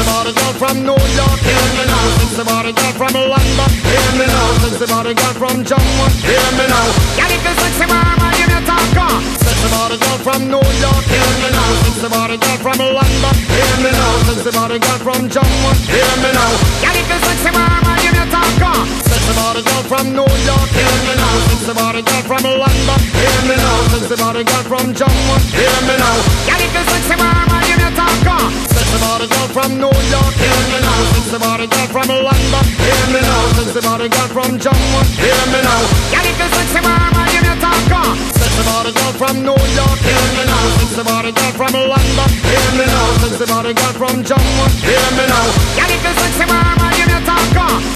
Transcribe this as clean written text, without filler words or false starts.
body girl from New York, hear me now. Sexy body girl from London, hear me now. Sexy body girl from Jamaica, hear me now. Girl, if you sexy mama, you me talk on. Sexy body girl from New York, hear me now. Sexy body girl from London, hear me now. Sexy body girl from Jamaica, hear me now. Girl, if you sexy mama, you me talk on. Sexy body girl from New York, hear me now. Sexy body girl from London, hear me now. Sexy body girl from Jamaica, hear me now. Girl, if you sexy mama, you me talk on. Sexy body girl from New York, hear me now. Sexy body girl from London, hear me now. Sexy body girl from Jamaica, hear me now. Girl, if you sexy mama, you me talk on. Sexy body girl from New York, hear me now. Sexy body girl from London, hear me now. Sexy body girl from Jamaica, hear me now. Girl, if you sexy mama.